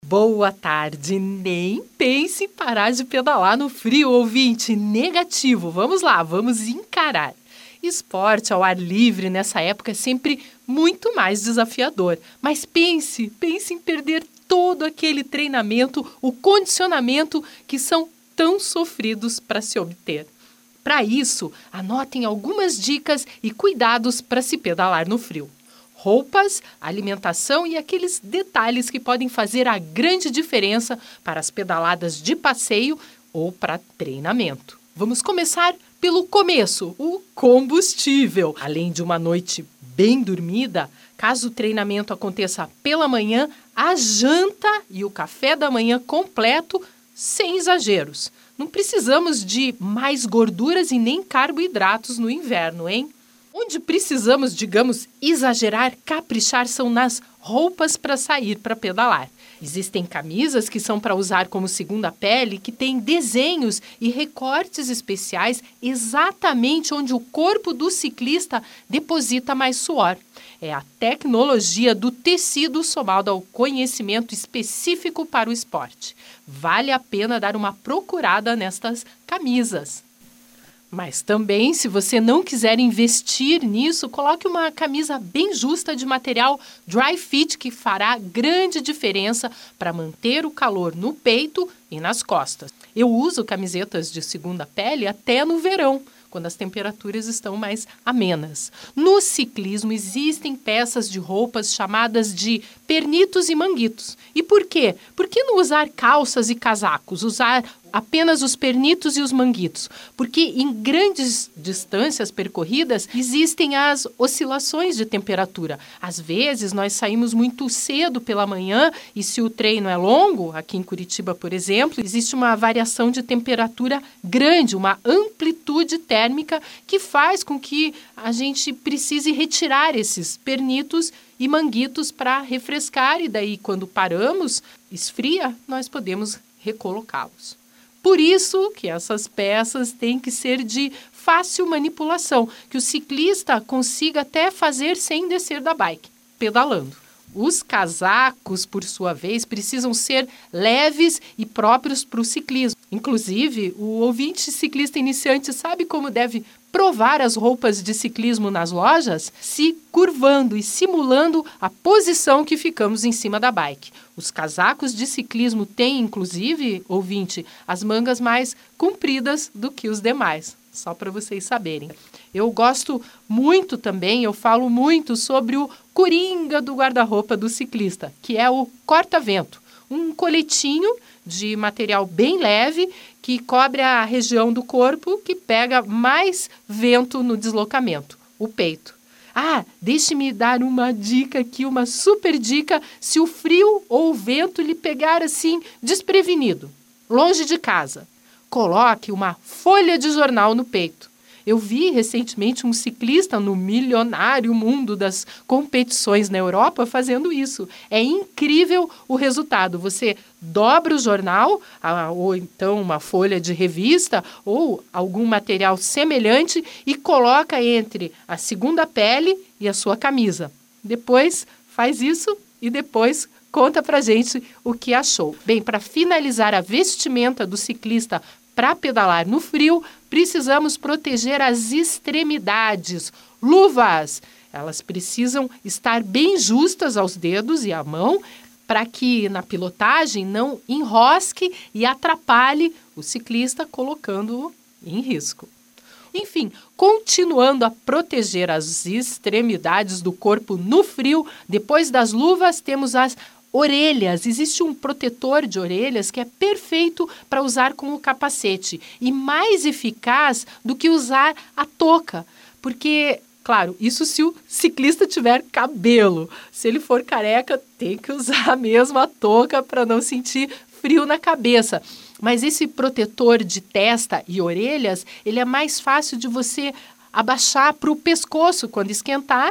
Boa tarde, nem pense em parar de pedalar no frio, ouvinte, negativo. Vamos lá, vamos encarar. Esporte ao ar livre nessa época é sempre muito mais desafiador. Mas pense em perder todo aquele treinamento, o condicionamento que são tão sofridos para se obter. Para isso, anotem algumas dicas e cuidados para se pedalar no frio. Roupas, alimentação e aqueles detalhes que podem fazer a grande diferença para as pedaladas de passeio ou para treinamento. Vamos começar pelo começo, o combustível. Além de uma noite bem dormida, caso o treinamento aconteça pela manhã, a janta e o café da manhã completo, sem exageros. Não precisamos de mais gorduras e nem carboidratos no inverno, hein? Onde precisamos, exagerar, caprichar são nas roupas para sair para pedalar. Existem camisas que são para usar como segunda pele, que têm desenhos e recortes especiais exatamente onde o corpo do ciclista deposita mais suor. É a tecnologia do tecido somado ao conhecimento específico para o esporte. Vale a pena dar uma procurada nestas camisas. Mas também, se você não quiser investir nisso, coloque uma camisa bem justa de material dry fit que fará grande diferença para manter o calor no peito e nas costas. Eu uso camisetas de segunda pele até no verão, quando as temperaturas estão mais amenas. No ciclismo existem peças de roupas chamadas de pernitos e manguitos. E por quê? Por que não usar calças e casacos? Usar apenas os pernitos e os manguitos? Porque em grandes distâncias percorridas existem as oscilações de temperatura. Às vezes nós saímos muito cedo pela manhã e se o treino é longo, aqui em Curitiba, por exemplo, existe uma variação de temperatura grande, uma amplitude térmica que faz com que a gente precise retirar esses pernitos e manguitos para refrescar e daí quando paramos, esfria, nós podemos recolocá-los. Por isso que essas peças têm que ser de fácil manipulação, que o ciclista consiga até fazer sem descer da bike, pedalando. Os casacos, por sua vez, precisam ser leves e próprios para o ciclismo. Inclusive, o ouvinte ciclista iniciante sabe como deve provar as roupas de ciclismo nas lojas? Se curvando e simulando a posição que ficamos em cima da bike. Os casacos de ciclismo têm, inclusive, ouvinte, as mangas mais compridas do que os demais. Só para vocês saberem. Eu gosto muito também, eu falo muito sobre o coringa do guarda-roupa do ciclista, que é o corta-vento. Um coletinho de material bem leve que cobre a região do corpo que pega mais vento no deslocamento, o peito. Deixe-me dar uma dica aqui, uma super dica, se o frio ou o vento lhe pegar assim desprevenido, longe de casa. Coloque uma folha de jornal no peito. Eu vi recentemente um ciclista no milionário mundo das competições na Europa fazendo isso. É incrível o resultado. Você dobra o jornal, ou então uma folha de revista, ou algum material semelhante e coloca entre a segunda pele e a sua camisa. Depois faz isso e depois conta pra gente o que achou. Bem, para finalizar a vestimenta do ciclista para pedalar no frio, precisamos proteger as extremidades. Luvas! Elas precisam estar bem justas aos dedos e à mão para que na pilotagem não enrosque e atrapalhe o ciclista, colocando-o em risco. Enfim, continuando a proteger as extremidades do corpo no frio, depois das luvas temos as orelhas. Existe um protetor de orelhas que é perfeito para usar com o capacete e mais eficaz do que usar a touca, porque, claro, isso se o ciclista tiver cabelo. Se ele for careca, tem que usar mesmo a touca para não sentir frio na cabeça. Mas esse protetor de testa e orelhas, ele é mais fácil de você abaixar para o pescoço quando esquentar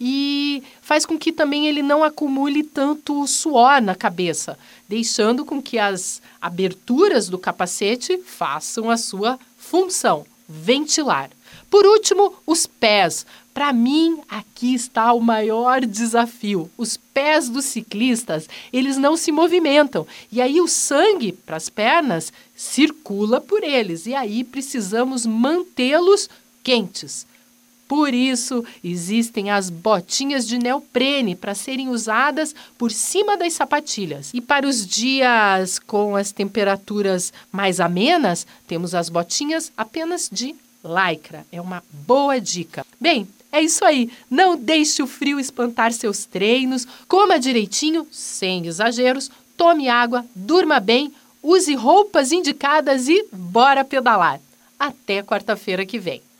e faz com que também ele não acumule tanto suor na cabeça, deixando com que as aberturas do capacete façam a sua função, ventilar. Por último, os pés. Para mim, aqui está o maior desafio. Os pés dos ciclistas, eles não se movimentam. E aí o sangue para as pernas circula por eles. E aí precisamos mantê-los quentes. Por isso, existem as botinhas de neoprene para serem usadas por cima das sapatilhas. E para os dias com as temperaturas mais amenas, temos as botinhas apenas de lycra. É uma boa dica. Bem, é isso aí. Não deixe o frio espantar seus treinos. Coma direitinho, sem exageros. Tome água, durma bem, use roupas indicadas e bora pedalar. Até quarta-feira que vem.